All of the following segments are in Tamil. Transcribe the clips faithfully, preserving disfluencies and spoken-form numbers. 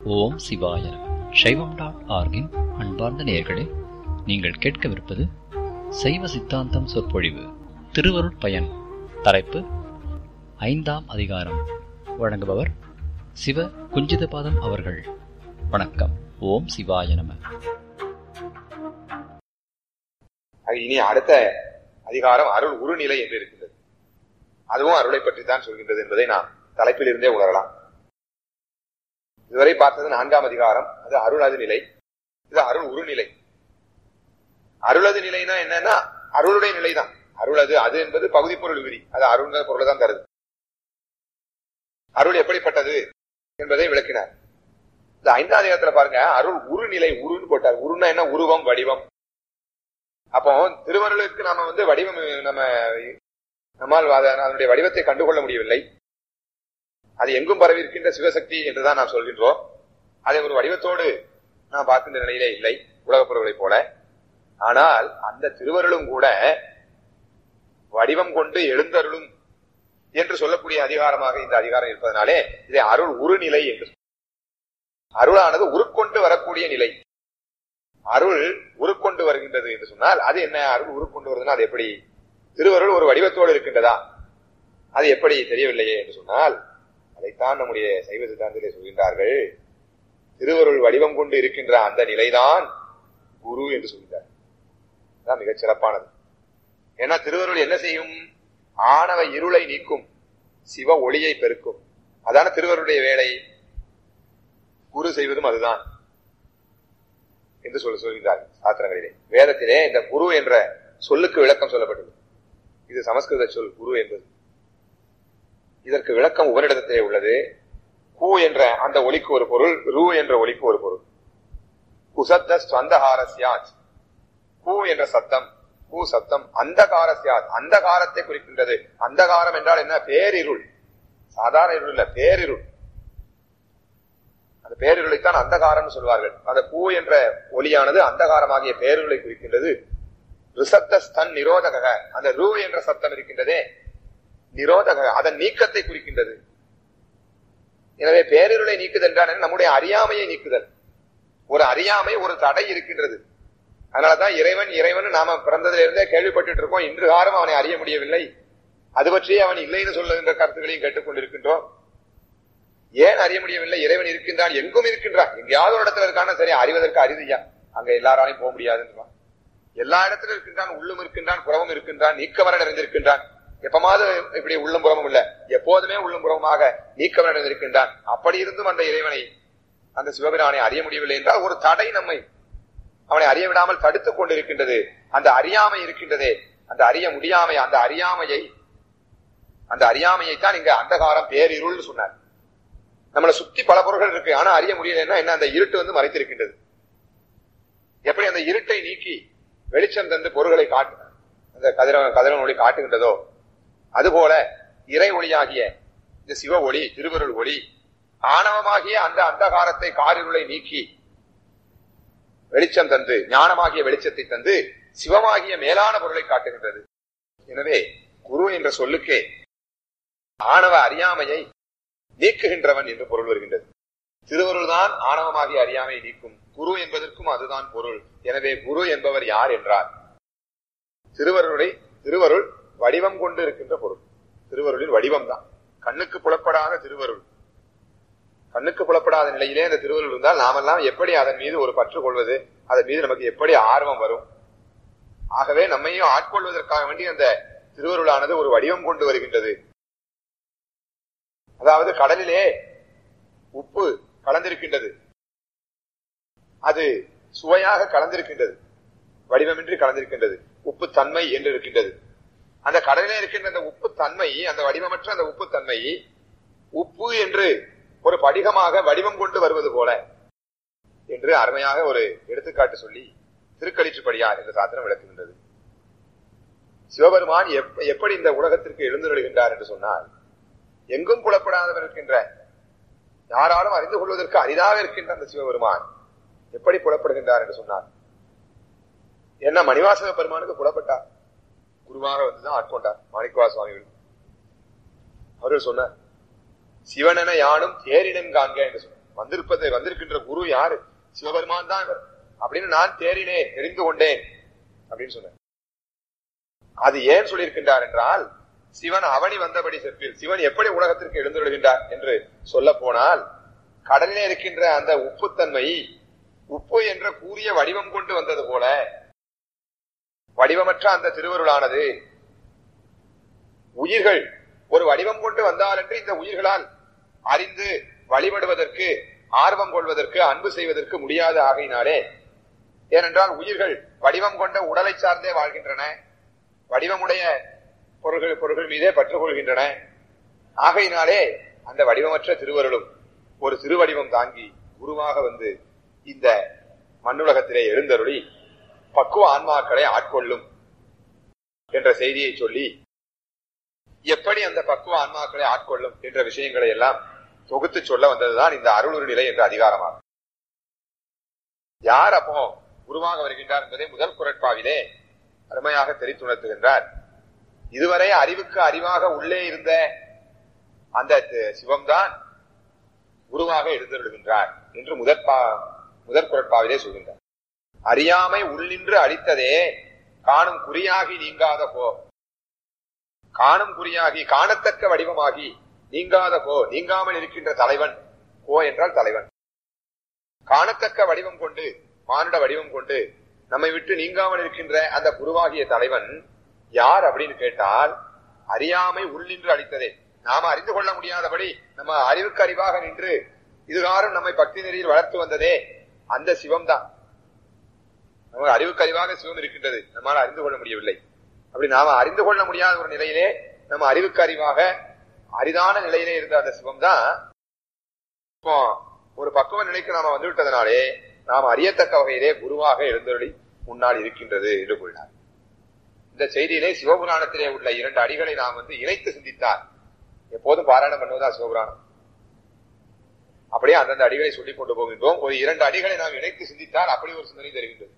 ஓம் சிவாய நம. சைவம் டாட் ஆர்கின் அன்பார்ந்த நேயர்களே, நீங்கள் கேட்கவிருப்பது சைவ சித்தாந்தம் சொற்பொழிவு திருவருட்பயன். தலைப்பு ஐந்தாம் அதிகாரம். வழங்குபவர் சிவ குஞ்சிதபாதம் அவர்கள். வணக்கம். ஓம் சிவாய நம. இனி அடுத்த அதிகாரம் அருள் உருநிலை என்று இருக்கின்றது. அதுவும் அருளை பற்றி தான் சொல்கின்றது என்பதை நாம் தலைப்பில் இருந்தே உணரலாம். இதுவரை பார்த்தது நான்காம் அதிகாரம், அது அருளது நிலை. இது அருள் உருநிலை. அருளது நிலைனா என்னன்னா அருளுடைய நிலைதான். அருளது அது என்பது பகுதி பொருள் விதி, அது அருள் பொருளை தான் தருது. அருள் எப்படிப்பட்டது என்பதை விளக்கினார். இந்த ஐந்தாம் அதிகாரத்துல பாருங்க, அருள் உருநிலை. உருன்னு போட்டார். உருன்னா என்ன? உருவம், வடிவம். அப்போ திருவருளுக்கு நாம வந்து வடிவம் நம்ம நம்மால் அதனுடைய வடிவத்தை கண்டுகொள்ள முடியவில்லை. அது எங்கும் பரவி இருக்கின்ற சிவசக்தி என்றுதான் நாம் சொல்கின்றோம். அதை ஒரு வடிவத்தோடு நாம் பார்க்கின்ற நிலையிலே இல்லை, உலகப் பொருள்களை போல. ஆனால் அந்த திருவருளும் கூட வடிவம் கொண்டு எழுந்தருளும் என்று சொல்லக்கூடிய அதிகாரமாக இந்த அதிகாரம் இருப்பதனாலே இதை அருள் உருநிலை என்று. அருளானது உருக்கொண்டு வரக்கூடிய நிலை. அருள் உருக்கொண்டு வருகின்றது என்று சொன்னால் அது என்ன? அருள் உருக்கொண்டு வருதுன்னா அது எப்படி? திருவருள் ஒரு வடிவத்தோடு இருக்கின்றதா? அது எப்படி தெரியவில்லையே என்று சொன்னால், அதைத்தான் நம்முடைய சைவ சித்தாந்தத்திலே சொல்கின்றார்கள். திருவருள் வடிவம் கொண்டு இருக்கின்ற அந்த நிலைதான் குரு என்று சொல்கிறார். அதான் மிகச் சிறப்பானது. ஏன்னா திருவருள் என்ன செய்யும்? ஆணவ இருளை நீக்கும், சிவ ஒளியை பெருக்கும். அதான திருவருடைய வேலை. குரு செய்வதும் அதுதான் என்று சொல்ல சொல்கின்றார் சாஸ்திரங்களிலே. வேதத்திலே இந்த குரு என்ற சொல்லுக்கு விளக்கம் சொல்லப்பட்டது. இது சமஸ்கிருத சொல் குரு என்பது. இதற்கு விளக்கம் உபரிடத்திலே உள்ளது. கு என்ற அந்த ஒலிக்கு ஒரு பொருள், ரு என்ற ஒலிக்கு ஒரு பொருள். குசத்த ஸ்வந்தகாரஸ்யாத். கு என்ற சத்தம், கு சத்தம். அந்தகாரஸ்யாத், அந்தகாரத்தை குறிக்கின்றது. அந்தகாரம் என்றால் என்ன? பேரிருள். சாதாரண இருள் இல்ல, பேரிருள். அந்த பேரிருளைத்தான் அந்தகாரம் சொல்வார்கள். அந்த கு என்ற ஒலியானது அந்தகாரமாகிய பேரிருளை குறிக்கின்றது. ரிசப்த ஸ்தன் நிரோதக, அந்த ரு என்ற சத்தம் இருக்கின்றதே நிரோதக, அதன் நீக்கத்தை குறிக்கின்றது. எனவே பேரிருளை நீக்குதல் என்றால் நம்முடைய அறியாமையை நீக்குதல். ஒரு அறியாமை, ஒரு தடை இருக்கின்றது. அதனாலதான் இறைவன் இறைவன் நாம பிறந்ததிலிருந்தே கேள்விப்பட்டு இருக்கோம். இன்று காலம் அவனை அறிய முடியவில்லை. அது பற்றியே அவன் இல்லைன்னு சொல்லுகின்ற கருத்துக்களையும் கேட்டுக்கொண்டிருக்கின்றோம். ஏன் அறிய முடியவில்லை? இறைவன் இருக்கின்றான், எங்கும் இருக்கின்றான். எங்கேயாவது ஒரு இடத்துல இருக்கான சரி, அறிவதற்கு அரிதியா, அங்க எல்லாராலையும் போக முடியாதுன்றான். எல்லா இடத்திலும் இருக்கின்றான், உள்ளும் இருக்கின்றான், புறமும் இருக்கின்றான், நீக்கவர நிறைந்திருக்கின்றான். எப்பமாவது இப்படி உள்ளும் புறமும் இல்ல, எப்போதுமே உள்ளும் புறமாக நீக்கவர நிறைந்திருக்கின்றான். அப்படி இருந்தும் அந்த இறைவனை, அந்த சிவபிரானை அறிய முடியவில்லை என்றால் ஒரு தடை நம்மை அவனை அறிய விடாமல் தடுத்துக் கொண்டிருக்கின்றது. அந்த அறியாமை இருக்கின்றதே, அந்த அறிய முடியாமை, அந்த அறியாமையை அந்த அறியாமையைத்தான் இங்க அந்தகாரம் பேரிருள் சொன்னார். நம்மளை சுத்தி பல பொருள்கள் இருக்கு, ஆனா அறிய முடியலன்னா என்ன? அந்த இருட்டு வந்து மறைத்திருக்கின்றது. எப்படி அந்த இருட்டை நீக்கி வெளிச்சம் தந்து பொருள்களை காட்டு அந்த கதிரவன் கதிரவன் ஒளி காட்டுகின்றதோ, அதுபோல இறை ஒளியாகிய இந்த சிவ ஒளி, திருவருள் ஒளி ஆணவமாகிய அந்த அந்தகாரத்தை, காரிருளை நீக்கி வெளிச்சம் தந்து, ஞானமாகிய வெளிச்சத்தை தந்து சிவமாகிய மேலான பொருளை காட்டுகின்றது. எனவே குரு என்ற சொல்லுக்கே ஆணவ அறியாமையை நீக்குகின்றவன் என்று பொருள் வருகின்றது. திருவருள் தான் ஆணவமாகிய அறியாமையை நீக்கும். குரு என்பதற்கும் அதுதான் பொருள். எனவே குரு என்பவர் யார் என்றார், திருவருளை திருவருள் வடிவம் கொண்டு இருக்கின்ற பொருள். திருவருளின் வடிவம் தான். கண்ணுக்கு புலப்படாத திருவருள், கண்ணுக்கு புலப்படாத நிலையிலே அந்த திருவருள் இருந்தால் நாமெல்லாம் எப்படி அதன் மீது ஒரு பற்று கொள்வது? அதன் மீது நமக்கு எப்படி ஆர்வம் வரும்? ஆகவே நம்மையும் ஆட்கொள்வதற்காக வேண்டி அந்த திருவருளானது ஒரு வடிவம் கொண்டு வருகின்றது. அதாவது கடலிலே உப்பு கலந்திருக்கின்றது, அது சுவையாக கலந்திருக்கின்றது, வடிவமின்றி கலந்திருக்கின்றது, உப்பு தன்மை என்று இருக்கின்றது. அந்த கடலிலே இருக்கின்ற அந்த உப்பு தன்மை, அந்த வடிவமற்ற அந்த உப்பு தன்மை உப்பு என்று ஒரு படிகமாக வடிவம் கொண்டு வருவது போல என்று அருமையாக ஒரு எடுத்துக்காட்டு சொல்லி திருக்களிற்றுப்படியார் என்ற சாத்திரம் விளக்குகின்றது. சிவபெருமான் எப்படி இந்த உலகத்திற்கு எழுந்துள்ளார் என்று சொன்னால், எங்கும் புலப்படாதவர் இருக்கின்ற, யாராலும் அறிந்து கொள்வதற்கு அரிதாக இருக்கின்ற அந்த சிவபெருமான் எப்படி புலப்படுகின்றார் என்று சொன்னார். என்ன மணிவாசக பெருமானுக்கு புலப்பட்டார், குருவாக வந்துதான் ஆட்கொண்டார் மாணிக்கவா சுவாமிகள். அவர்கள் சொன்னார், சிவனென யானும் தேரினம் காண்க என்று சொன்னார். வந்திருப்பது வந்திருக்கின்ற குரு யாரு? சிவபெருமான் தான் இவர் அப்படின்னு நான் தேறினேன், தெரிந்து கொண்டேன் அப்படின்னு சொன்னார். அது ஏன் சொல்லியிருக்கின்றார் என்றால், சிவன் அவனி வந்தபடி செப்பில் சிவன் எப்படி உலகத்திற்கு எழுந்துள்ளார் என்று சொல்ல போனால், கடலிலே இருக்கின்ற அந்த உப்புத்தன்மை உப்பு என்ற கூறிய வடிவம் கொண்டு வந்தது போல வடிவமற்ற அந்த திருவருளானது உயிர்கள் ஒரு வடிவம் கொண்டு வந்தால் என்று இந்த உயிர்களால் அறிந்து வழிபடுவதற்கு, ஆர்வம் கொள்வதற்கு, அன்பு செய்வதற்கு முடியாத ஆகையினாலே, ஏனென்றால் உயிர்கள் வடிவம் கொண்ட உடலை சார்ந்தே வாழ்கின்றன, வடிவமுடைய பொருள்கள் பொருள்கள் மீதே பற்றுக் கொள்கின்றன. ஆகையினாலே அந்த வடிவமற்ற திருவருளும் ஒரு திருவடிவம் தாங்கி குருவாக வந்து இந்த மண்ணுலகத்திலே எழுந்தருளி பக்குவ ஆன்மாக்களை ஆட்கொள்ளும் என்ற செய்தியை சொல்லி, எப்படி அந்த பக்குவ ஆன்மாக்களை ஆட்கொள்ளும் என்ற விஷயங்களை எல்லாம் தொகுத்து சொல்ல வந்ததுதான் இந்த அருளுரு நிலை என்ற அதிகாரமாகும். யார் அப்போ குருவாக வருகின்றார் என்பதை முதல் குறட்பாவிலே அருமையாக தெரித்துணர்த்துகின்றார். இதுவரை அறிவுக்கு அறிவாக உள்ளே இருந்த அந்த சிவம்தான் குருவாக எழுந்தருளுகின்றார் என்று முதற் முதற் குறட்பாவிலே சொல்கின்றார். அறியாமை உள்ளின்று அளித்ததே காணும் குறியாகி நீங்காத போ. காணும் குறியாகி காணத்தக்க வடிவமாகி நீங்காத போ, நீங்காமல் இருக்கின்ற தலைவன். கோ என்றால் தலைவன். காணத்தக்க வடிவம் கொண்டு, மானுட வடிவம் கொண்டு நம்மை விட்டு நீங்காமல் இருக்கின்ற அந்த குருவாகிய தலைவன் யார் அப்படின்னு கேட்டால், அறியாமை உள்ளின்று அளித்ததே, நாம அறிந்து கொள்ள முடியாதபடி நம்ம அறிவுக்கு அறிவாக நின்று இதுகாரும் நம்மை பக்தி நெறியில் வளர்த்து வந்ததே அந்த சிவம் தான். நம்ம அறிவுக்கு அறிவாக சிவம் இருக்கின்றது, நம்மால் அறிந்து கொள்ள முடியவில்லை. அப்படி நாம அறிந்து கொள்ள முடியாத ஒரு நிலையிலே நம்ம அறிவுக்கு அறிவாக அரிதான நிலையிலே இருந்த அந்த சிவம் தான் இப்போ ஒரு பக்குவ நிலைக்கு நாம வந்து விட்டதனாலே நாம் அறியத்தக்க வகையிலே குருவாக எழுந்தருளி முன்னால் இருக்கின்றது என்று கூறினார். இந்த செய்தியிலே சிவபுராணத்திலே உள்ள இரண்டு அடிகளை நாம் வந்து இணைத்து சிந்தித்தார். எப்போதும் பாராயணம் பண்ணுவதா சிவபுராணம். அப்படியே அந்தந்த அடிகளை சொல்லிக் கொண்டு போகின்றோம். ஒரு இரண்டு அடிகளை நாம் இணைத்து சிந்தித்தால் அப்படி ஒரு சிந்தனை தெரிகின்றது.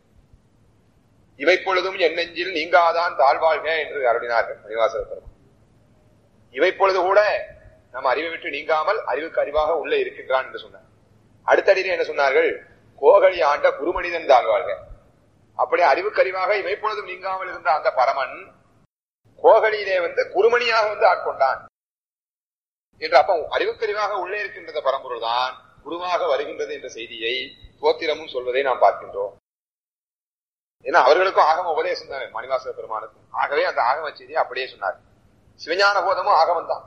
இவை பொழுதும் என் நெஞ்சில் நீங்காதான் தாழ்வாழ்க என்று அருளினார்கள் மணிவாசக பெருமான். இவை பொழுது கூட நம்ம அறிவை விட்டு நீங்காமல் அறிவுக்கு அறிவாக உள்ளே இருக்கின்றான் என்று சொன்னார். அடுத்த அடியில் என்ன சொன்னார்கள்? கோகலி ஆண்ட குருமனிதன் தாழ்வாழ்க. அப்படி அறிவுக்கு அறிவாக இவை பொழுதும் நீங்காமல் இருந்த அந்த பரமன் கோகலியிலே வந்து குருமணியாக வந்து ஆட்கொண்டான் என்று. அப்ப அறிவுக்கறிவாக உள்ளே இருக்கின்ற பரம்பொருள் தான் குருவாக வருகின்றது என்ற செய்தியை தோத்திரமும் சொல்வதை நாம் பார்க்கின்றோம். ஏன்னா அவர்களுக்கும் ஆகம உபதேசம் தானே மணிவாசக பெருமானுக்கும். ஆகவே அந்த ஆகம செய்தியை அப்படியே சொன்னார். சிவஞான போதமும் ஆகமம் தான்.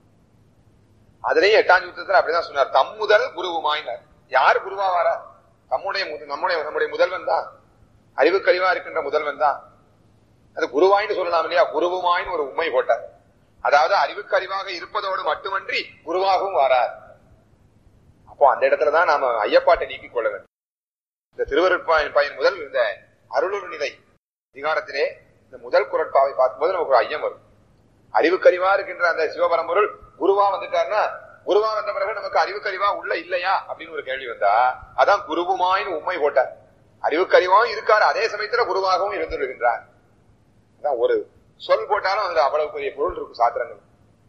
அதிலேயே எட்டாம் யுத்தத்தில் அப்படிதான் சொன்னார். தம் முதல் குருவுமாயினார். யார் குருவா வார? தம்முடைய நம்முடைய நம்முடைய முதல்வன் தான், அறிவுக்கறிவா இருக்கின்ற முதல்வன் தான். அது குருவாயின்னு சொல்லலாம் இல்லையா? குருவுமாயின்னு ஒரு உண்மை போட்டார். அதாவது அறிவுக்கு அறிவாக இருப்பதோடு மட்டுமன்றி குருவாகவும் வாரார். அப்போ அந்த இடத்துலதான் நாம ஐயப்பாட்டை நீக்கிக் கொள்ள வேண்டும். இந்த திருவருட்பாயின் பயன் முதல் இந்த அருளுரு நிலை அதிகாரத்திலே இந்த முதல் குறட்பாவை பார்க்கும்போது நமக்கு ஒரு ஐயம் வரும். அறிவுக்கறிவா இருக்கின்ற அந்த சிவபரம்பொருள் குருவா வந்துட்டார்னா, குருவா வந்த பிறகு நமக்கு அறிவுக்கறிவா உள்ள இல்லையா அப்படின்னு ஒரு கேள்வி வந்தா, அதான் குருவுமாயின்னு உண்மை போட்டார். அறிவுக்கறிவாவும் இருக்காரு, அதே சமயத்துல குருவாகவும் இருந்துள்ளார். அதான் ஒரு சொல் போட்டாலும் அதுல அவ்வளவு பெரிய பொருள் இருக்கும் சாத்திரங்கள்.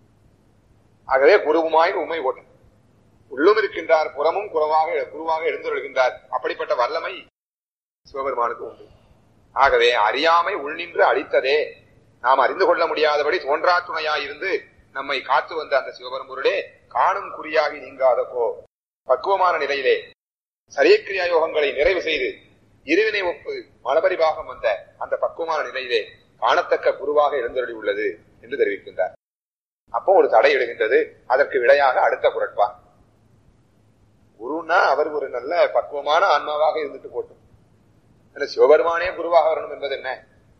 ஆகவே குருவுமாயின் உண்மை போட்டார். உள்ளும் இருக்கின்றார், புறமும் குருவாக குருவாக எழுந்துள்ளார். அப்படிப்பட்ட வல்லமை சிவபெருமானுக்கு உண்டு. ஆகவே அறியாமை உள்நின்று அளித்ததே, நாம் அறிந்து கொள்ள முடியாதபடி தோன்றா துணையாயிருந்து நம்மை காத்து வந்த அந்த சிவபெரும்பொருளே காணும் குறியாகி நீங்காதப்போ பக்குவமான நிலையிலே சரியக்கிரியா யோகங்களை நிறைவு செய்து இருவினை ஒப்பு மலபரிபாகம் வந்த அந்த பக்குவமான நிலையிலே காணத்தக்க குருவாக எழுந்தருளி உள்ளது என்று தெரிவிக்கின்றார். அப்போ ஒரு தடை எழுகின்றது. அதற்கு விடையாக அடுத்த குறட்பா. குருன்னா அவர் ஒரு நல்ல பக்குவமான ஆன்மாவாக இருந்துட்டு போட்டும், சிவபெருமானே குருவாக வரணும் என்பது என்ன?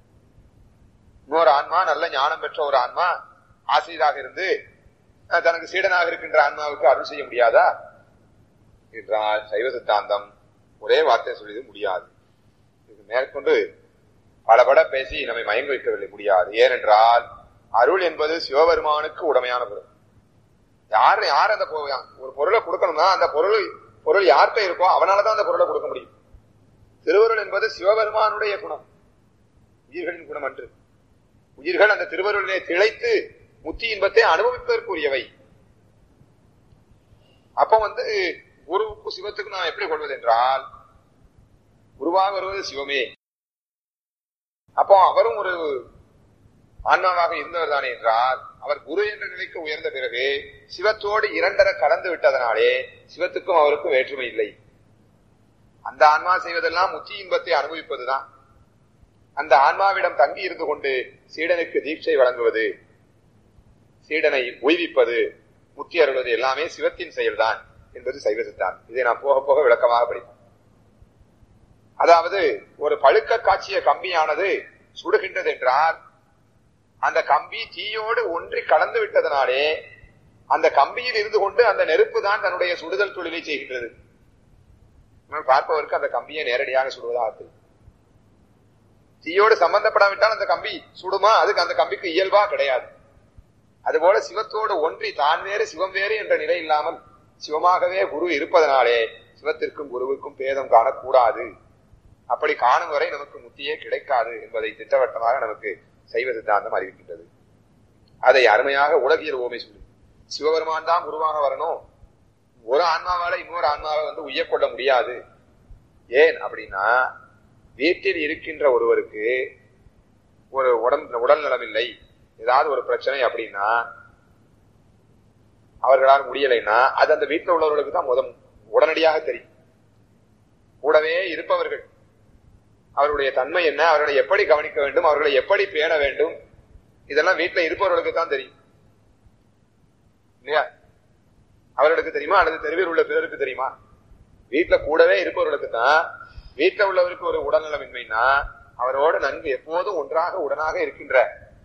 இன்னொரு ஆன்மா நல்ல ஞானம் பெற்ற ஒரு ஆன்மா ஆசிரியராக இருந்து தனக்கு சீடனாக இருக்கின்ற ஆன்மாவுக்கு அருள் செய்ய முடியாதா என்றால் சைவ சித்தாந்தம் ஒரே வார்த்தை சொல்லியது முடியாது. இது மேற்கொண்டு பலபட பேசி நம்மை மயங்க வைக்கவில்லை, முடியாது. ஏனென்றால் அருள் என்பது சிவபெருமானுக்கு உடமையான பொருள். யார் யார் அந்த ஒரு பொருளை கொடுக்கணும்னா அந்த பொருள் பொருள் யார்கிட்ட இருக்கோ அவனாலதான் அந்த பொருளை கொடுக்க முடியும். திருவருள் என்பது சிவபெருமானுடைய குணம், உயிர்களின் குணம் அன்று. உயிர்கள் அந்த திருவருளிலே திளைத்து முத்தி இன்பத்தை அனுபவிப்பதற்குரியவை. அப்ப வந்து குருவுக்கும் சிவத்துக்கும் நாம் எப்படி கொள்வது என்றால், குருவாக வருவது சிவமே. அப்போ அவரும் ஒரு ஆன்மாவாக இருந்தவர் தானே என்றால், அவர் குரு என்ற நிலைக்கு உயர்ந்த பிறகு சிவத்தோடு இரண்டரை கலந்து விட்டதனாலே சிவத்துக்கும் அவருக்கும் வேற்றுமை இல்லை. அந்த ஆன்மா செய்வதெல்லாம் முத்தி இன்பத்தை அனுபவிப்பதுதான். அந்த ஆன்மாவிடம் தங்கி இருந்து கொண்டு சீடனுக்கு தீட்சை வழங்குவது, சீடனை உய்விப்பது, முத்தி அருள்வது எல்லாமே சிவத்தின் செயல்தான் என்பது சைவ சித்தாந்தம். இதை நாம் போக போக விளக்கமாக படிப்போம். அதாவது ஒரு பழுக்க காட்சிய கம்பியானது சுடுகின்றது என்றால், அந்த கம்பி தீயோடு ஒன்றி கலந்து விட்டதனாலே அந்த கம்பியில் இருந்து கொண்டு அந்த நெருப்பு தான் தன்னுடைய சுடுதல் தொழிலை செய்கின்றது. பார்ப்பவருக்கு அந்த கம்பியை நேரடியாக சுடுவதாக தீயோடு சம்பந்தப்படாவிட்டால் அந்த கம்பி சுடுமா? அதுக்கு அந்த கம்பிக்கு இயல்பா கிடையாது. அதுபோல சிவத்தோடு ஒன்றி தான் வேறு சிவம் வேறு என்ற நிலை இல்லாமல் சிவமாகவே குரு இருப்பதனாலே சிவத்திற்கும் குருவுக்கும் பேதம் காணக்கூடாது. அப்படி காணும் வரை நமக்கு முத்தியே கிடைக்காது என்பதை திட்டவட்டமாக நமக்கு சைவ சித்தாந்தம் அறிவிக்கின்றது. அதை அருமையாக உலகியல் ஓமை சொல்லி, சிவபெருமான் தான் குருவாக வரணும், ஒரு ஆன்மாவால இன்னொரு ஆன்மாவை வந்து உய்யக்கொள்ள முடியாது. ஏன் அப்படின்னா, வீட்டில் இருக்கின்ற ஒருவருக்கு ஒரு உடம்பு உடல் நலம் இல்லை, ஏதாவது ஒரு பிரச்சனை அப்படின்னா அவர்களால் முடியலைன்னா அது அந்த வீட்டில் உள்ளவர்களுக்கு தான் முதல் உடனடியாக தெரியும். கூடவே இருப்பவர்கள் அவருடைய தன்மை என்ன, அவர்களை எப்படி கவனிக்க வேண்டும், அவர்களை எப்படி பேண வேண்டும், இதெல்லாம் வீட்டில் இருப்பவர்களுக்கு தான் தெரியும் இல்லையா? அவர்களுக்கு தெரியுமா அல்லது தெருவில் உள்ள பிறருக்கு தெரியுமா? வீட்டுல கூடவே இருப்பவர்களுக்கு தான். வீட்டில் உள்ளவருக்கு ஒரு உடல்நலமின்மைனா அவரோடு நன்கு எப்போதும் ஒன்றாக உடனாக இருக்கின்ற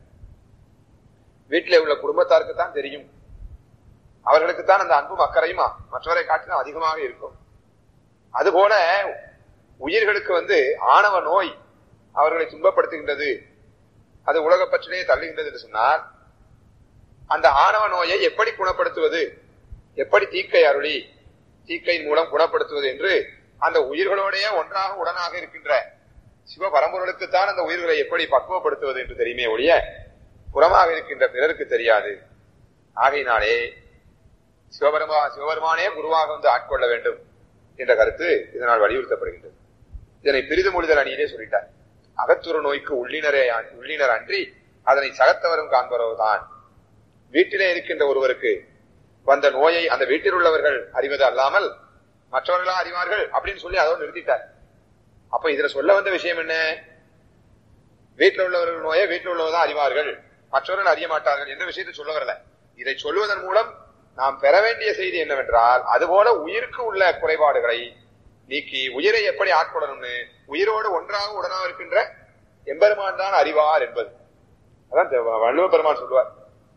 வீட்டிலே உள்ள குடும்பத்தாருக்கு தான் தெரியும். அவர்களுக்கு தான் அந்த அன்பும் அக்கறையுமா மற்றவரை காட்டிலும் அதிகமாக இருக்கும். அதுபோல உயிர்களுக்கு வந்து ஆணவ நோய் அவர்களை துன்பப்படுத்துகின்றது, அது உலக பற்றிலே தள்ளுகின்றது என்று சொன்னால், அந்த ஆணவ நோயை எப்படி குணப்படுத்துவது, எப்படி தீக்கை அருளி தீக்கையின் மூலம் குணப்படுத்துவது என்று அந்த உயிர்களோடைய ஒன்றாக உடனாக இருக்கின்ற சிவ பரம்பொருளுக்குத்தான் அந்த உயிர்களை எப்படி பக்குவப்படுத்துவது என்று தெரியுமே ஒழிய புறமாக இருக்கின்ற பிறருக்கு தெரியாது. ஆகையினாலே சிவபெருமா சிவபெருமானே குருவாக வந்து ஆட்கொள்ள வேண்டும் என்ற கருத்து இதனால் வலியுறுத்தப்படுகின்றது. இதனை பிரிது மொழிதல் அணியிலே சொல்லிட்டார். அகத்துற நோய்க்கு உள்ளினரே உள்ளினர் அன்றி அதனை சகத்தவரும் காண்பவர்தான். வீட்டிலே இருக்கின்ற ஒருவருக்கு வந்த நோயை அந்த வீட்டில் உள்ளவர்கள் அறிவது அல்லாமல் மற்றவர்களா அறிவார்கள் அப்படின்னு சொல்லி அதோடு நிறுத்திட்டார். அப்ப இதுல சொல்ல வந்த விஷயம் என்ன? வீட்டில் உள்ளவர்கள் நோயை வீட்டில் உள்ளவர்தான் அறிவார்கள், மற்றவர்கள் அறிய மாட்டார்கள் என்ற விஷயத்தை சொல்ல வரல. இதை சொல்லுவதன் மூலம் நாம் பெற வேண்டிய செய்தி என்னவென்றால், அதுபோல உயிருக்கு உள்ள குறைபாடுகளை நீக்கி உயிரை எப்படி ஆட்கொள்ளணும்னு உயிரோடு ஒன்றாக உடனாக இருக்கின்ற எம்பெருமான் தான் அறிவார் என்பது. அதான் வள்ளுவ பெருமான் சொல்லுவார்,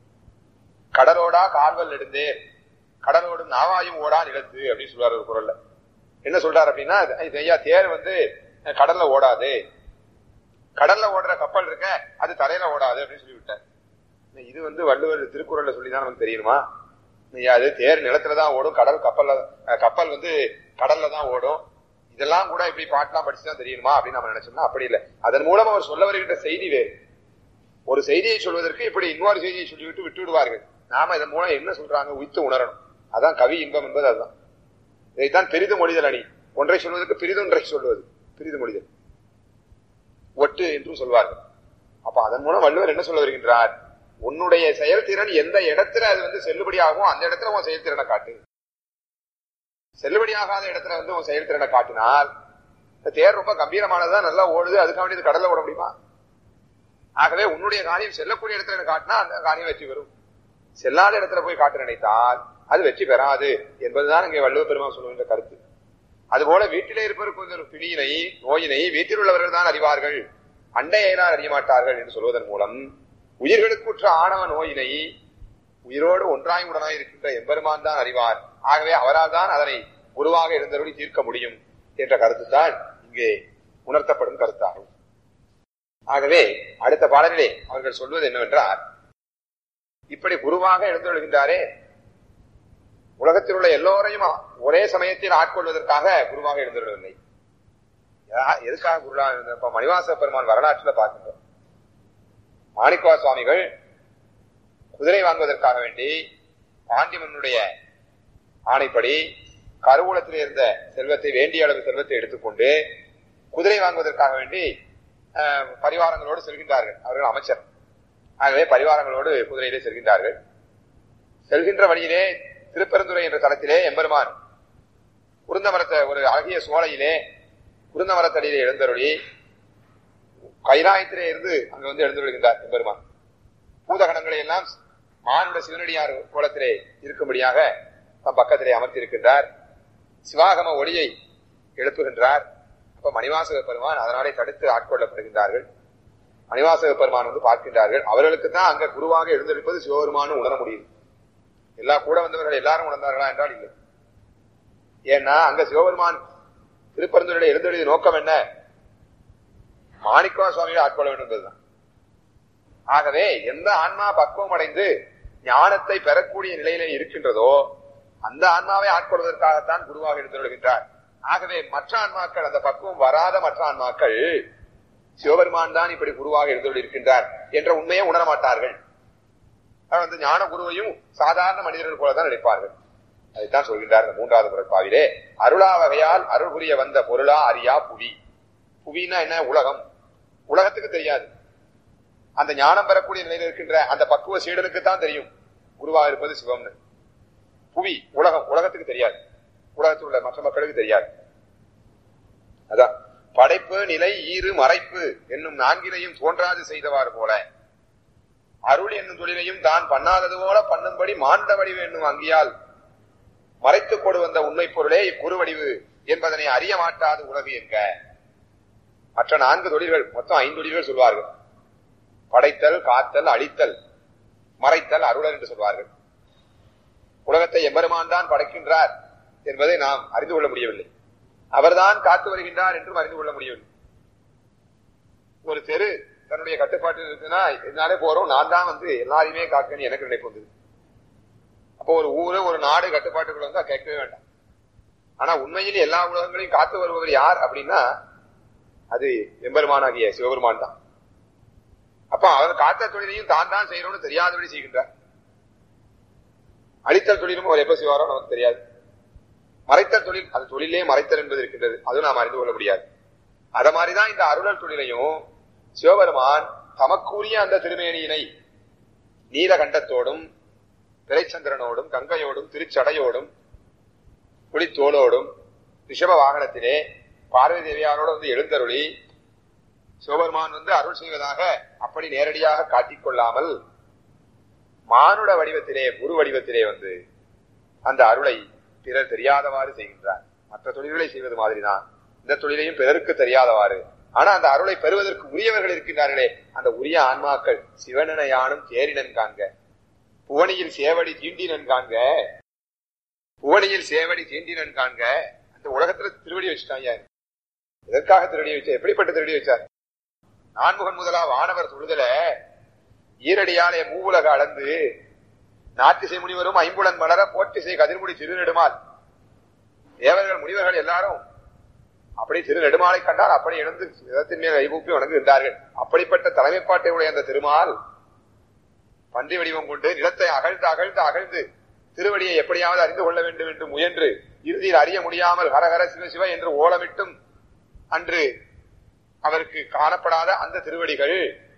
கடலோடா கால்வல் எடுந்தேன் கடலோடு நாவாயும் ஓடா நிலத்து அப்படின்னு சொல்லுவார் ஒரு குரல்ல. என்ன சொல்றாரு அப்படின்னா, ஐயா தேர் வந்து கடல்ல ஓடாது, கடல்ல ஓடுற கப்பல் இருக்க அது தரையில ஓடாது அப்படின்னு சொல்லி விட்டார். இது வந்து வள்ளுவர் திருக்குறள்ல சொல்லிதான் நமக்கு தெரியுமா? அது தேர் நிலத்துலதான் ஓடும், கடல் கப்பல்ல கப்பல் வந்து கடல்ல தான் ஓடும், இதெல்லாம் கூட இப்படி பாட்டுலாம் படிச்சுதான் தெரியுமா அப்படின்னு நம்ம நினைச்சோம்னா அப்படி இல்லை. அதன் மூலம் அவர் சொல்ல வருகின்ற செய்தி வேறு. ஒரு செய்தியை சொல்வதற்கு இப்படி இன்னொரு செய்தியை சொல்லிவிட்டு விட்டு விடுவார்கள். நாம இதன் மூலம் என்ன சொல்றாங்க உய்த்து உணரணும். அதான் கவி இன்பம் என்பது. அதுதான் இதைத்தான் பெரிது மொழிதல் அணி. ஒன்றை சொல்வதற்கு பிரிதொன்றை சொல்வது பிரிது மொழிதல், ஒட்டு என்றும் சொல்வார்கள். அப்ப அதன் மூலம் வள்ளுவர் என்ன சொல்ல வருகின்றார்? உன்னுடைய செயல்திறன் எந்த இடத்துல அது வந்து செல்லுபடியாகும் அந்த இடத்துல உன் செயல்திறனை காட்டு. செல்லுபடியாகாத இடத்துல வந்து உன் செயல்திறனை காட்டினால், தேர் ரொம்ப கம்பீரமானதுதான், நல்லா ஓடுது, அதுக்காக வேண்டியது கடல்ல ஓட முடியுமா? ஆகவே உன்னுடைய காரியம் செல்லக்கூடிய இடத்துல காட்டினா அந்த காரியம் வெற்றி பெறும். செல்லாத இடத்துல போய் காட்ட நினைத்தால் அது வெற்றி பெறாது என்பதுதான் இங்கே வள்ளுவ பெருமான் சொல்லுகின்ற கருத்து. அதுபோல வீட்டிலே இருப்பவருக்கு ஒரு பிணியினை நோயினை வீட்டில் உள்ளவர்கள் தான் அறிவார்கள், அண்டையினால் அறிய மாட்டார்கள் என்று சொல்வதன் மூலம் உயிர்களுக்குற்ற ஆணவ நோயினை உயிரோடு ஒன்றாய் உடனாய் இருக்கின்ற எம்பெருமான் தான் அறிவார். ஆகவே அவரால் தான் அதனை உருவாக இருந்தவரை தீர்க்க முடியும் என்ற கருத்து தான் இங்கே உணர்த்தப்படும் கருத்தாகும். ஆகவே அடுத்த பாடலிலே அவர்கள் சொல்வது என்னவென்றால், இப்படி குருவாக எழுந்தொழுகின்றாரே, உலகத்தில் உள்ள எல்லோரையும் ஒரே சமயத்தில் ஆட்கொள்வதற்காக குருவாக எழுந்தொழவில்லை. எதுக்காக குருவாக இருந்த மணிவாச பெருமான் வரலாற்றுல பார்க்கின்றோம். மாணிக்கவா சுவாமிகள் குதிரை வாங்குவதற்காக வேண்டி பாண்டியமன்னுடைய ஆணைப்படி கருவூலத்தில் இருந்த செல்வத்தை வேண்டிய அளவு செல்வத்தை எடுத்துக்கொண்டு குதிரை வாங்குவதற்காக வேண்டி பரிவாரங்களோடு செல்கின்றார்கள். அவர்கள் அமைச்சர். ஆகவே பரிவாரங்களோடு குதிரையிலே செல்கின்றார்கள். செல்கின்ற வழியிலே திருப்பெருந்துறை என்ற தலத்திலே எம்பெருமான் குருந்த மரத்தை ஒரு அழகிய சோலையிலே குருந்த மரத்தடியிலே எழுந்தருளி கைலாயத்திலே இருந்து அங்கு வந்து எழுந்துள்ளார் எம்பெருமான். பூதகணங்களை எல்லாம் மானுட சிவனடியார் கோலத்திலே இருக்கும்படியாக தம் பக்கத்திலே அமர்த்தியிருக்கின்றார். சிவாகம ஒளியை எழுப்புகின்றார். அப்ப மணிவாசக பெருமான் அதனாலே தடுத்து ஆட்கொள்ளப்படுகின்றார்கள். மணிவாசக பெருமான் வந்து பார்க்கின்றார்கள். அவர்களுக்கு தான் அங்க குருவாக எழுந்திருப்பது சிவபெருமானும் உணர முடியும். எல்லா கூட வந்தவர்கள் எல்லாரும் உணர்ந்தார்களா என்றால் இல்லை. ஏன்னா அங்க சிவபெருமான் திருப்பரந்துரையுடைய எழுந்தெழுதிய நோக்கம் என்ன? மாணிக்க சுவாமியை ஆட்கொள்ள வேண்டும் என்பதுதான். ஆகவே எந்த ஆன்மா பக்குவம் அடைந்து ஞானத்தை பெறக்கூடிய நிலையிலே இருக்கின்றதோ அந்த ஆன்மாவை ஆட்கொள்வதற்காகத்தான் குருவாக எழுந்தருளுகின்றார். ஆகவே மற்ற ஆன்மாக்கள், அந்த பக்குவம் வராத மற்ற ஆன்மாக்கள் சிவபெருமான் தான் இப்படி குருவாக எழுந்தருள் இருக்கின்றார் என்ற உண்மையை உணர மாட்டார்கள். வந்து ஞான குருவையும் சாதாரண மனிதர்கள் போலதான் நினைப்பார்கள். அதைத்தான் சொல்கின்றார் மூன்றாவது குறட்பாவிலே. அருளா வகையால் அருள் புரிய வந்த பொருளா அறியா புவி. புவின்னா என்ன? உலகம். உலகத்துக்கு தெரியாது. அந்த ஞானம் பெறக்கூடிய நிலையில் இருக்கின்ற அந்த பக்குவ சீடனுக்கு தான் தெரியும் குருவாக இருப்பது சிவம்னு. புவி உலகம், உலகத்துக்கு தெரியாது. உலகத்தில் உள்ள மற்ற மக்களுக்கு தெரியாது. அதான் படைப்பு நிலை ஈறு மறைப்பு என்னும் நான்கினையும் தோன்றாது செய்தவாறு போல அருள் என்னும் தொழிலையும் தான் பண்ணாதது போல பண்ணும்படி மாண்ட வடிவு என்னும் அங்கியால் மறைத்துக் கொடு வந்த உண்மை பொருளே இக்குரு வடிவு என்பதனை அறிய மாட்டாது உலகு என்க. மற்ற நான்கு தொழில்கள், மொத்தம் ஐந்து தொழில்கள் சொல்வார்கள். படைத்தல், காத்தல், அழித்தல், மறைத்தல், அருளல் என்று சொல்வார்கள். உலகத்தை எம்பெருமான் தான் படைக்கின்றார் என்பதை நாம் அறிந்து கொள்ள முடியவில்லை. அவர்தான் காத்து வருகின்றார் என்றும் அறிந்து கொள்ள முடியவில்லை. ஒரு தெரு தன்னுடைய கட்டுப்பாட்டில் இருக்குன்னா இதனாலே போறோம், நான் தான் வந்து எல்லாரையுமே காக்கன்னு எனக்கு நினைப்பு வந்தது. அப்போ ஒரு ஊரு ஒரு நாடு கட்டுப்பாட்டுக்குள்ள வந்தா கேட்கவே வேண்டாம். ஆனா உண்மையில் எல்லா உலகங்களையும் காத்து வருபவர் யார் அப்படின்னா அது எம்பெருமானாகிய சிவபெருமான் தான். அப்ப அவர் காத்த தொழிலையும் தான் தான் செய்யணும்னு தெரியாதபடி செய்கின்றார். அழித்தல் தொழிலும் அவர் எப்ப செய்வாரோ நமக்கு தெரியாது. மறைத்தல் தொழில், அது தொழிலே மறைத்தல் என்பது இருக்கின்றது, அதுவும் நாம் அறிந்து கொள்ள முடியாது. அத மாதிரிதான் இந்த அருளல் தொழிலையும் சிவபெருமான் தமக்குரிய அந்த திருமேனியினை நீலகண்டத்தோடும் திரைச்சந்திரனோடும் கங்கையோடும் திருச்சடையோடும் புலித்தோளோடும் ரிஷப வாகனத்திலே பார்வதி தேவியாரோடு வந்து எழுந்தருளி சிவபெருமான் வந்து அருள் செய்வதாக அப்படி நேரடியாக காட்டிக்கொள்ளாமல் மானுட வடிவத்திலே குரு வடிவத்திலே வந்து அந்த அருளை பிறர் தெரியாதவாறு செய்கின்றார். மற்ற தொழில்களை செய்வது மாதிரிதான் இந்த தொழிலையும் பிறருக்கு தெரியாதவாறு. ஆனா அந்த அருளை பெறுவதற்கு உரியவர்கள் இருக்கின்றார்களே, அந்த உரிய ஆன்மாக்கள் சிவனனையானும் தேரினன் காண்க, புவனியில் சேவடி தீண்டினன் காண்க, புவனியில் சேவடி தீண்டினன் காண்க. அந்த உலகத்துல திருவடி வச்சுட்டாங்க. எதற்காக திருவடி வச்சா? எப்படிப்பட்ட திருவடி வச்சார்? நான்முகன் முதலா வானவர் தொழுதல ஈரடியாலே மூவுலக அளந்து நாட்டிசை முனிவரும் ஐம்புலன் மலர போட்டிசை கதிர்முடி திருநெடுமால். தேவர்கள் முனிவர்கள் எல்லாரும் அப்படி திருநெடுமாலை கண்டால் அப்படி எழுந்து விதத்தின் மேல் கைகூப்பி வணங்குகின்றார்கள். அப்படிப்பட்ட தலைமைப்பாட்டை உடைய அந்த திருமால் பன்றி வடிவம் கொண்டு நிலத்தை அகழ்ந்து அகழ்ந்து அகழ்ந்து திருவடியை எப்படியாவது அறிந்து கொள்ள வேண்டும் என்று முயன்று இறுதியில் அறிய முடியாமல் ஹரஹர சிவ சிவ என்று ஓலமிட்டும் அன்று அவருக்கு காணப்படாத அந்த திருவடிகள்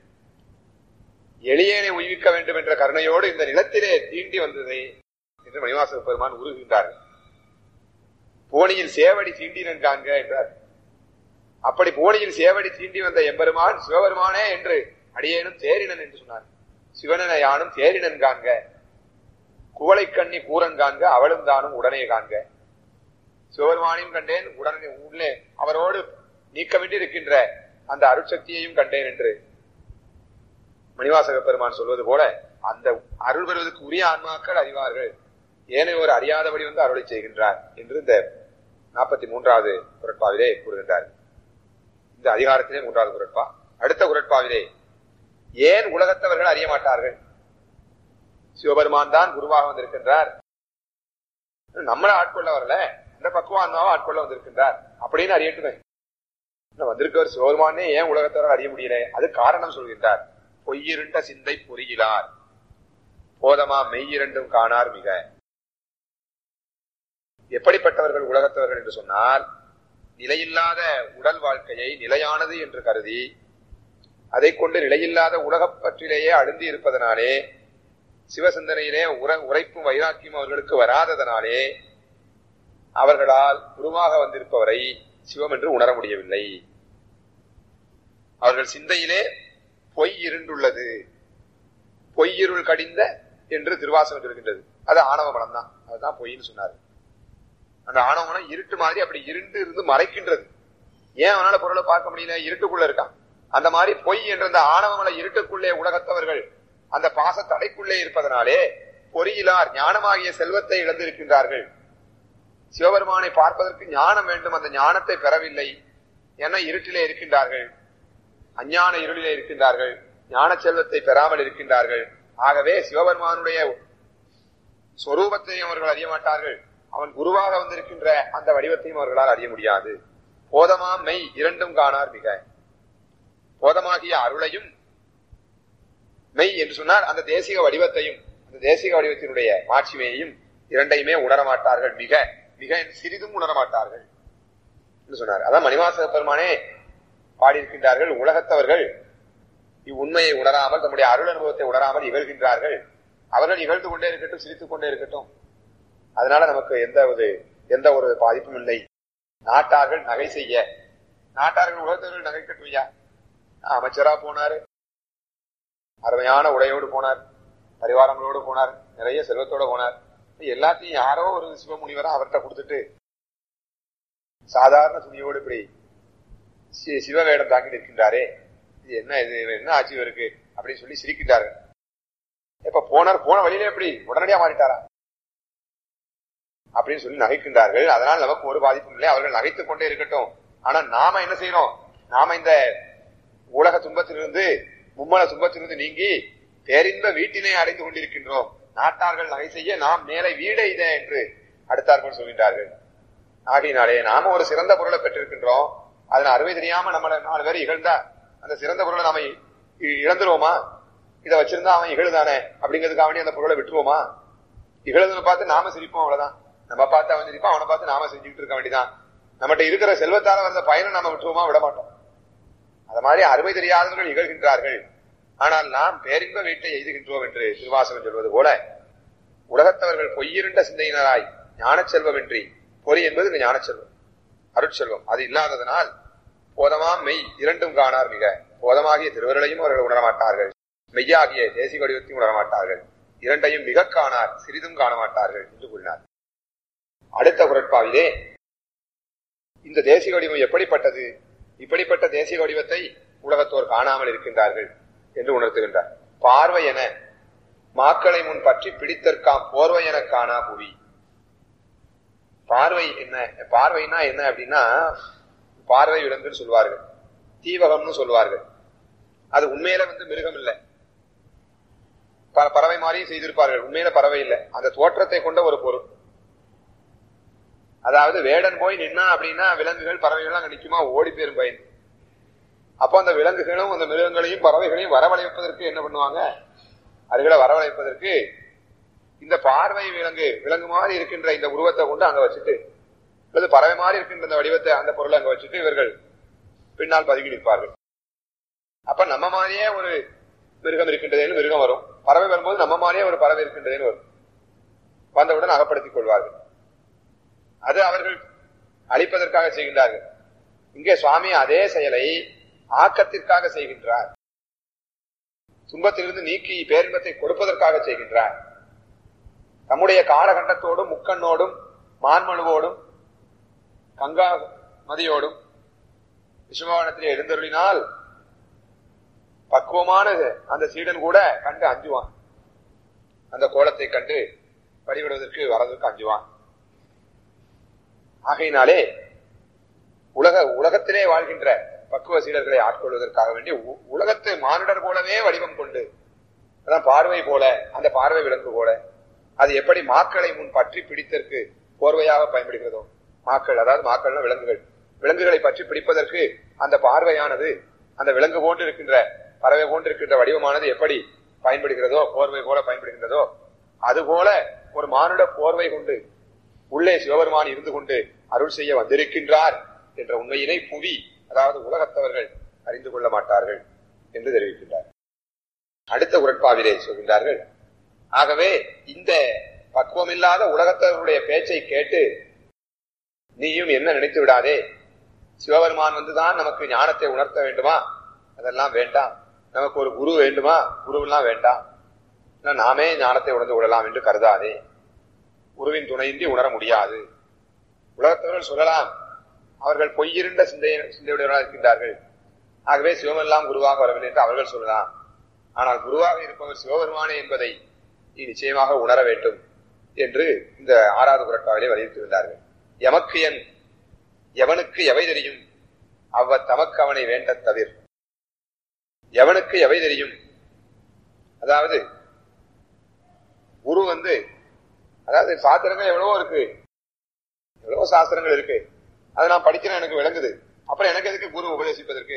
எளியனை உய்விக்க வேண்டும் என்ற கருணையோடு இந்த நிலத்திலே தீண்டி வந்ததை என்று மணிவாசக பெருமான் உருகுகின்றார்கள். போனியில் சேவடி தீண்டினன் காண்க என்றார். அப்படி போனியில் சேவடி தீண்டி வந்த எம்பெருமான் சிவபெருமானே என்று அடியேனும் தேரினன் என்று சொன்னார். சிவனன யானும் தேரினன் காண்க, குவளை கண்ணி கூரன் காண்க, அவளும் தானும் உடனே காண்க. சிவபெருமானையும் கண்டேன், உடனே உள்ளே அவரோடு நீக்கமின்றி இருக்கின்ற அந்த அருட்சக்தியையும் கண்டேன் என்று மணிவாசக பெருமான் சொல்வது போல அந்த அருள் பெறுவதற்கு உரிய ஆன்மாக்கள் அறிவார்கள், ஏனையோர் அறியாதபடி வந்து அருளை செய்கின்றார் என்று இந்த நாற்பத்தி மூன்றாவது குறட்பாவிலே கூறுகின்றார். இந்த அதிகாரத்திலே மூன்றாவது குறட்பா. அடுத்த குறட்பாவிலே ஏன் உலகத்தவர்கள் அறிய மாட்டார்கள்? சிவபெருமான் தான் குருவாக வந்திருக்கின்றார், நம்மளை ஆட்கொள்ள வரல, இந்த பக்குவான்மாவை ஆட்கொள்ள வந்திருக்கின்றார் அப்படின்னு அறியட்டுமே. வந்திருக்கவர் சிவபெருமானே ஏன் உலகத்தவர்கள் அறிய முடியல? அது காரணம் சொல்கின்றார். பொய்யிருண்ட சிந்தை பொறியிலார் போதமா மெய்யிரண்டும் காணார் மிக. எப்படிப்பட்டவர்கள் உலகத்தவர்கள் என்று சொன்னால், நிலையில்லாத உடல் வாழ்க்கையை நிலையானது என்று கருதி அதை கொண்டு நிலையில்லாத உலகப் பற்றிலேயே அழுந்தி இருப்பதனாலே, சிவசிந்தனையிலே உர உரைப்பும் வைராக்கியம் அவர்களுக்கு வராததனாலே அவர்களால் குருவாக வந்திருப்பவரை சிவம் என்று உணர முடியவில்லை. அவர்கள் சிந்தையிலே பொய் இருண்டுள்ளது, பொய்யிருள் கடிந்த என்று திருவாசகம் இருக்கின்றது. அது ஆணவ மனம் தான், அதுதான் பொய்ன்னு சொன்னாரு. அந்த ஆணவ மனம் இருட்டு மாதிரி அப்படி இருண்டு இருந்து மறைக்கின்றது. ஏன் அவனால பொருளை பார்க்க முடியல? இருட்டுக்குள்ள இருக்கான். அந்த மாதிரி பொய் என்ற அந்த ஆணவ மன இருட்டுக்குள்ளே உலகத்தவர்கள் அந்த பாச தடைக்குள்ளே இருப்பதனாலே பொறியிலார் ஞானமாகிய செல்வத்தை இழந்திருக்கின்றார்கள். சிவபெருமானை பார்ப்பதற்கு ஞானம் வேண்டும், அந்த ஞானத்தை பெறவில்லை. என இருட்டிலே இருக்கின்றார்கள், அஞ்ஞான இருளிலே இருக்கின்றார்கள், ஞான செல்வத்தை பெறாமல் இருக்கின்றார்கள். ஆகவே சிவபெருமானுடைய சொரூபத்தையும் அவர்கள் அறிய மாட்டார்கள், அவன் குருவாக வந்திருக்கின்ற அந்த வடிவத்தையும் அவர்களால் அறிய முடியாது. போதமா மெய் இரண்டும் காணார் மிக. போதமாகிய அருளையும் மெய் என்று சொன்னால் அந்த தேசிக வடிவத்தையும், அந்த தேசிக வடிவத்தினுடைய மாட்சிமையையும் இரண்டையுமே உணரமாட்டார்கள். மிக மிக சிறிதும் உணரமாட்டார்கள் என்று சொன்னார். அதான் மணிவாசக பெருமானே பாடியிருக்கின்றார்கள், உலகத்தவர்கள் இவ்வுண்மையை உணராமல், தம்முடைய அருள் அனுபவத்தை உணராமல் இகழ்கின்றார்கள். அவர்கள் இகழ்ந்து கொண்டே இருக்கட்டும், சிரித்துக் கொண்டே இருக்கட்டும், அதனால நமக்கு எந்த ஒரு எந்த ஒரு பாதிப்பும் இல்லை. நாட்டார்கள் நகை செய்ய, நாட்டார்கள் உலகத்தவர்கள் நகைக்கட்டுமையா? அமைச்சரா போனாரு, அருமையான உடையோடு போனார், பரிவாரங்களோடு போனார், நிறைய செல்வத்தோட போனார். எல்லாத்தையும் யாரோ ஒரு சிவமுனிவரா அவர்கிட்ட கொடுத்துட்டு சாதாரண துணியோடு இப்படி சிவவேடம் தாக்கி நிற்கின்றாரே, இது என்ன, இது என்ன ஆட்சி இருக்கு அப்படின்னு சொல்லி சிரிக்கின்றார்கள். இப்ப போனார், போன வழியில எப்படி உடனடியா மாறிட்டாரா அப்படின்னு சொல்லி நகைக்கின்றார்கள். அதனால் நமக்கு ஒரு பாதிப்பும் இல்லை, அவர்கள் நகைத்துக் கொண்டே இருக்கட்டும். ஆனா நாம என்ன செய்யறோம்? நாம இந்த உலக துன்பத்திலிருந்து, மும்மல துன்பத்திலிருந்து நீங்கி பேரின்ப வீட்டினை அடைந்து கொண்டிருக்கின்றோம். நாட்டார்கள் நகை செய்ய நாம் மேலே வீடே இதே என்று அடுத்தார்கள் சொல்கின்றார்கள். ஆகையினாலே நாம ஒரு சிறந்த பொருளை பெற்றிருக்கின்றோம், அதன் அறுவை தெரியாம நம்மள நாலு பேர் இகழ்ந்தா அந்த சிறந்த பொருளை நாம இழந்துருவோமா? இதை வச்சிருந்தா அவன் இகழுதானே அப்படிங்கிறதுக்காக வேண்டி அந்த பொருளை விட்டுருவோமா? இகழுதுன்னு பார்த்து நாம சிரிப்போம், அவ்வளவுதான். நம்ம பார்த்து அவன் சிரிப்பான், அவனை பார்த்து நாம செஞ்சுட்டு இருக்க வேண்டியதான். நம்மகிட்ட இருக்கிற செல்வத்தால வந்த பயனை நாம விட்டுருவோமா? விட மாட்டோம். அது மாதிரி அருமை தெரியாதவர்கள் இகழ்கின்றார்கள், ஆனால் நாம் பேரின்ப வீட்டை எய்துகின்றோம் என்று திருவாசகம் சொல்வது போல, உலகத்தவர்கள் பொய்யிருண்ட சிந்தையினராய் ஞான செல்வமின்றி, பொறி என்பது ஞான செல்வம், அருட்செல்வம், அது இல்லாததனால் போதமாம் மெய் இரண்டும் காணார் மிக. போதமாகிய திருவருளையும் அவர்கள் உணரமாட்டார்கள், மெய்யாகிய தேசிக வடிவத்தையும் உணரமாட்டார்கள், இரண்டையும் மிக காணார், சிறிதும் காண மாட்டார்கள் என்று கூறினார். அடுத்த குரட்பாவிலே இந்த தேசிக வடிவம் எப்படிப்பட்டது, இப்படிப்பட்ட தேசிக வடிவத்தை உலகத்தோர் காணாமல் இருக்கின்றார்கள் என்று உணர்த்துகின்றார். பார்வை என மாக்களை முன் பற்றி பிடித்தற்காம் போர்வை என காணா புவி. பார்வை என்ன, பார்வைனா என்ன அப்படின்னா, பார்வை விலங்குன்னு சொல்லுவார்கள், தீவகம்னு சொல்லுவார்கள். அது உண்மையில வந்து மிருகம் இல்லை, பறவை மாதிரியும் செய்திருப்பார்கள், உண்மையில பறவை இல்லை, அந்த தோற்றத்தை கொண்ட ஒரு பொருள். அதாவது வேடன் போய் நின்னா அப்படின்னா விலங்குகள் பறவைகள் அங்க நிக்குமா? ஓடி பேரும் பயந்து. அப்போ அந்த விலங்குகளும் அந்த மிருகங்களையும் பறவைகளையும் வரவழைப்பதற்கு என்ன பண்ணுவாங்க? அருகில வரவழைப்பதற்கு இந்த பார்வை விலங்கு விலங்கு மாதிரி இருக்கின்ற இந்த உருவத்தை கொண்டு அங்க வச்சுட்டு, அல்லது பறவை மாதிரி இருக்கின்ற இந்த வடிவத்தை, அந்த பொருளை அங்க வச்சுட்டு இவர்கள் பின்னால் பதுங்கி நிற்பார்கள். அப்ப நம்ம மாதிரியே ஒரு மிருகம் இருக்கின்றதேன்னு மிருகம் வரும், பறவை வரும்போது நம்ம மாதிரியே ஒரு பறவை இருக்கின்றதேன்னு வரும், வந்தவுடன் அகப்படுத்திக் கொள்வார்கள். அது அவர்கள் அழிப்பதற்காக செய்கின்றார்கள். இங்கே சுவாமி அதே செயலை ஆக்கத்திற்காக செய்கின்றார், துன்பத்திலிருந்து நீக்கி பேரின்பத்தை கொடுப்பதற்காக செய்கின்றார். தம்முடைய காலகண்டத்தோடும் முக்கண்ணோடும் மான்மனுவோடும் கங்கா மதியோடும் விஸ்வவானத்திலே எழுந்தருளினால் பக்குவமான அந்த சீடன் கூட கண்டு அஞ்சுவான், அந்த கோலத்தை கண்டு வழிபடுவதற்கு வரதற்கு அஞ்சுவான். ஆகையினாலே உலக உலகத்திலே வாழ்கின்ற பக்குவ சீடர்களை ஆட்கொள்வதற்காக வேண்டி உலகத்து மானுடர் போலவே வடிவம் கொண்டு, அதான் பார்வை போல, அந்த பார்வை விலங்கு போல, அது எப்படி மாக்களை முன் பற்றி பிடித்தற்கு போர்வையாக பயன்படுகிறதோ, மாக்கள் அதாவது மாக்கள்னா விலங்குகள், விலங்குகளை பற்றி பிடிப்பதற்கு அந்த பார்வையானது அந்த விலங்கு போன்று இருக்கின்ற பறவை போன்று இருக்கின்ற வடிவமானது எப்படி பயன்படுகிறதோ, போர்வை போல பயன்படுகின்றதோ, அதுபோல ஒரு மானுட போர்வை கொண்டு உள்ளே சிவபெருமான் இருந்து கொண்டு அருள் செய்ய வந்திருக்கின்றார் என்ற உண்மையினை புவி, அதாவது உலகத்தவர்கள் அறிந்து கொள்ள மாட்டார்கள் என்று தெரிவிக்கின்றார். அடுத்த உரட்பாவிலே சொல்கின்றார்கள், ஆகவே இந்த பக்குவமில்லாத உலகத்தவர்களுடைய பேச்சை கேட்டு நீயும் என்ன நினைத்து விடாதே, சிவபெருமான் வந்துதான் நமக்கு ஞானத்தை உணர்த்த வேண்டுமா, அதெல்லாம் வேண்டாம். நமக்கு ஒரு குரு வேண்டுமா, குருவெல்லாம் வேண்டாம், நாமே ஞானத்தை உணர்ந்து கொள்ளலாம் என்று கருதாதே. குருவின் துணையின்றி உணர முடியாது. உலகத்தவர்கள் சொல்லலாம், அவர்கள் பொய்யிருண்ட சிந்தை சிந்தையுடையவர்களாக இருக்கின்றார்கள், ஆகவே சிவமெல்லாம் குருவாக வரவில்லை என்று அவர்கள் சொல்லலாம். ஆனால் குருவாக இருப்பவர் சிவபெருமானே என்பதை நீ நிச்சயமாக உணர வேண்டும் என்று இந்த ஆறாவது குரட்பாவிலே வலியுறுத்தியிருந்தார்கள். எமக்கு என் எவனுக்கு எவை தெரியும், அவ்வ தமக்கு அவனை வேண்ட தவிர. எவனுக்கு எவை தெரியும், அதாவது குரு வந்து, அதாவது சாஸ்திரங்கள் எவ்வளவோ இருக்கு, எவ்வளவோ சாஸ்திரங்கள் இருக்கு, அதை நான் படிக்கிறேன், எனக்கு விளங்குது, அப்புறம் எனக்கு எதுக்கு குரு உபதேசிப்பதற்கு,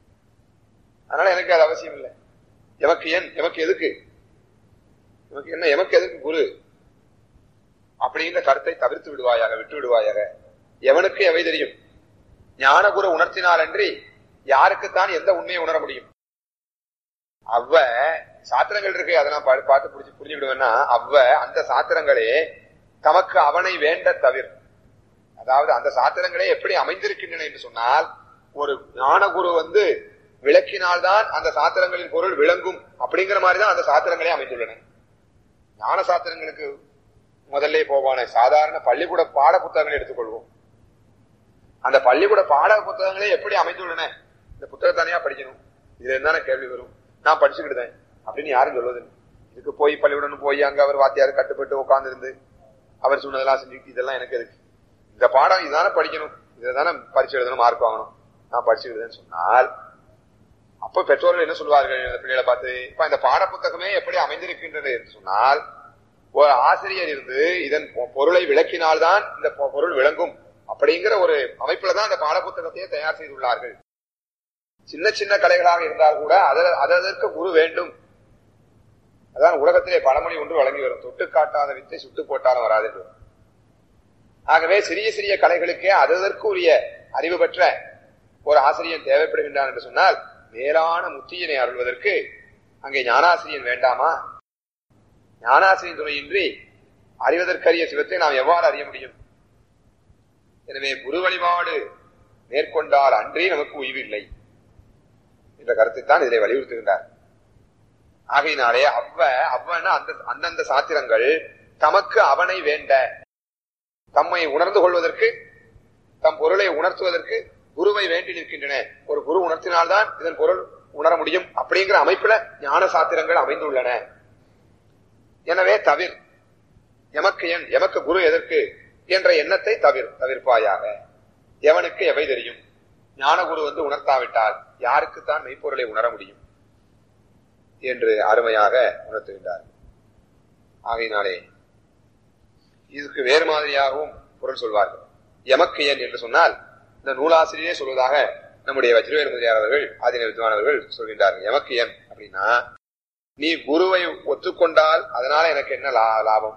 அதனால எனக்கு அது அவசியம் இல்லை. எமக்கு ஏன், எமக்கு எதுக்கு, எமக்கு என்ன, எமக்கு எதுக்கு குரு அப்படிங்கிற கருத்தை தவிர்த்து விடுவாயாக, விட்டு விடுவாயாக. எவனுக்கு எவை தெரியும், ஞான குரு உணர்த்தினார் அன்றி யாருக்குத்தான் எந்த உண்மையை உணர முடியும். அவ்வ சாத்திரங்கள் இருக்கு, அதை நான் பார்த்து புரிஞ்சு புரிஞ்சு விடுவேன்னா, அவ்வ அந்த சாத்திரங்களே தமக்கு அவனை வேண்ட தவிர. அதாவது அந்த சாத்திரங்களே எப்படி அமைந்திருக்கின்றன என்று சொன்னால், ஒரு ஞானகுரு வந்து விளக்கினால்தான் அந்த சாத்திரங்களின் பொருள் விளங்கும் அப்படிங்கிற மாதிரிதான் அந்த சாத்திரங்களே அமைந்துள்ளன. ஞான சாத்திரங்களுக்கு முதல்ல போவான சாதாரண பள்ளிக்கூட பாட புத்தகங்களை எடுத்துக்கொள்வோம். அந்த பள்ளிக்கூட பாட புத்தகங்களே எப்படி அமைந்துள்ளன, இந்த புத்தகம் தனியா படிக்கணும், இதுல இருந்தான கேள்வி வரும், நான் படிச்சுக்கிட்டேன் அப்படின்னு யாரும் சொல்வது. இதுக்கு போய் பள்ளிக்கூடம் போய் அங்க அவர் வாத்தியாரு கட்டுப்பட்டு உட்கார்ந்து இருந்து அவர் சொன்னதெல்லாம் செஞ்சுக்கிட்டு இதெல்லாம் எனக்கு எதுக்கு, இந்த பாடம் இதுதானே படிக்கணும், இதுதானே பரிசு எழுதணும், மார்க் வாங்கணும், நான் படிச்சுக்கிட்டேன்னு சொன்னால் அப்ப பெற்றோர்கள் என்ன சொல்வார்கள் இந்த பிள்ளைகளை பார்த்து, இப்ப இந்த பாட புத்தகமே எப்படி அமைந்திருக்கின்றது என்று சொன்னால், ஒரு ஆசிரியர் இருந்து இதன் பொருளை விளக்கினால்தான் இந்த பொருள் விளங்கும் அப்படிங்கிற ஒரு அமைப்புல தான் இந்த பாட புத்தகத்தையே தயார் செய்துள்ளார்கள். சின்ன சின்ன கலைகளாக இருந்தால் கூட அதற்கு குரு வேண்டும். அதான் உலகத்திலே பழமொழி ஒன்று வழங்கி வரும், தொட்டு காட்டாத வித்தை சுட்டு போட்டாலும் வராது என்று. ஆகவே சிறிய சிறிய கலைகளுக்கே அதற்கு உரிய அறிவு பெற்ற ஒரு ஆசிரியன் தேவைப்படுகின்றான் என்று சொன்னால், மேலான முத்தியினை அருள்வதற்கு அங்கே ஞானாசிரியன் வேண்டாமா? ஞானாசிரியன் துணையின்றி அறிவதற்கரிய சிவத்தை நாம் எவ்வாறு அறிய முடியும்? எனவே குரு வழிபாடு மேற்கொண்டால் அன்றே நமக்கு உய்வில்லை என்ற கருத்தைத்தான் இதிலே வலியுறுத்துகின்றார். ஆகையினாலே அவ்வ அவ்வன அந்த அந்தந்த சாத்திரங்கள் தமக்கு அவனை வேண்ட, தம்மை உணர்ந்து கொள்வதற்கு, தம் பொருளை உணர்த்துவதற்கு குருவை வேண்டி நிற்கின்றன. ஒரு குரு உணர்த்தினால்தான் இதன் பொருள் உணர முடியும் அப்படிங்கிற அமைப்புல ஞான சாத்திரங்கள் அமைந்துள்ளன. எனவே தவிர எமக்கு என், எமக்கு குரு எதற்கு என்ற எண்ணத்தை தவிர தவிர்ப்பாயாக. எவனுக்கு எவை தெரியும், ஞான குரு வந்து உணர்த்தாவிட்டால் யாருக்குத்தான் மெய்ப்பொருளை உணர முடியும் என்று அருமையாக உணர்த்துகின்றார். ஆகையினாலே இதுக்கு வேறு மாதிரியாகவும் பொருள் சொல்வார்கள். எமக்கு என் என்று சொன்னால் இந்த நூலாசிரியரே சொல்வதாக நம்முடைய வஜ்ரவேல் முதலியார் அவர்கள், ஆதின வித்வானவர்கள் சொல்கின்றார்கள். எமக்கு என் அப்படின்னா, நீ குருவை ஒத்துக்கொண்டால் அதனால எனக்கு என்ன லாபம்,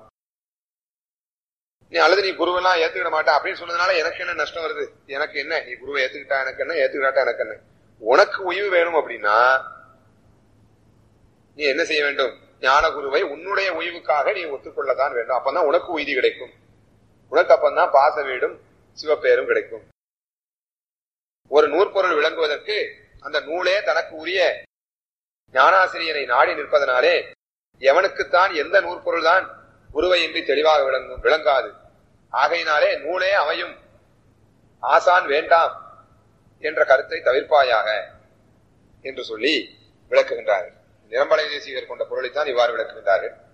நீ அல்லது நீ குருவெல்லாம் ஏத்துக்கிட மாட்டா அப்படின்னு சொன்னதுனால எனக்கு என்ன நஷ்டம் வருது, எனக்கு என்ன, நீ குருவை ஏத்துக்கிட்டா எனக்கு என்ன, ஏத்துக்கிட்டாட்டா எனக்கு என்ன. உனக்கு உய்வு வேணும் அப்படின்னா நீ என்ன செய்ய வேண்டும், ஞான குருவை உன்னுடைய உய்வுக்காக நீ ஒத்துக்கொள்ளத்தான் வேண்டும். அப்பதான் உனக்கு உய்தி கிடைக்கும், உனக்கு அப்பந்தான் பாச வீடும் சிவப்பேரும் கிடைக்கும். ஒரு நூற்பொருள் விளங்குவதற்கு அந்த நூலே தனக்கு உரிய ஞானாசிரியனை நாடி நிற்பதனாலே எவனுக்குத்தான் எந்த நூற்பொருள் தான் குருவை இன்றி தெளிவாக விளங்கும், விளங்காது. ஆகையினாலே நூலே அமையும், ஆசான் வேண்டாம் என்ற கருத்தை தவிர்ப்பாயாக என்று சொல்லி விளக்குகின்றார்கள். நிரம்பலை தேசிகர் கொண்ட பொருளைத்தான் இவ்வாறு விளக்குகின்றார்கள்.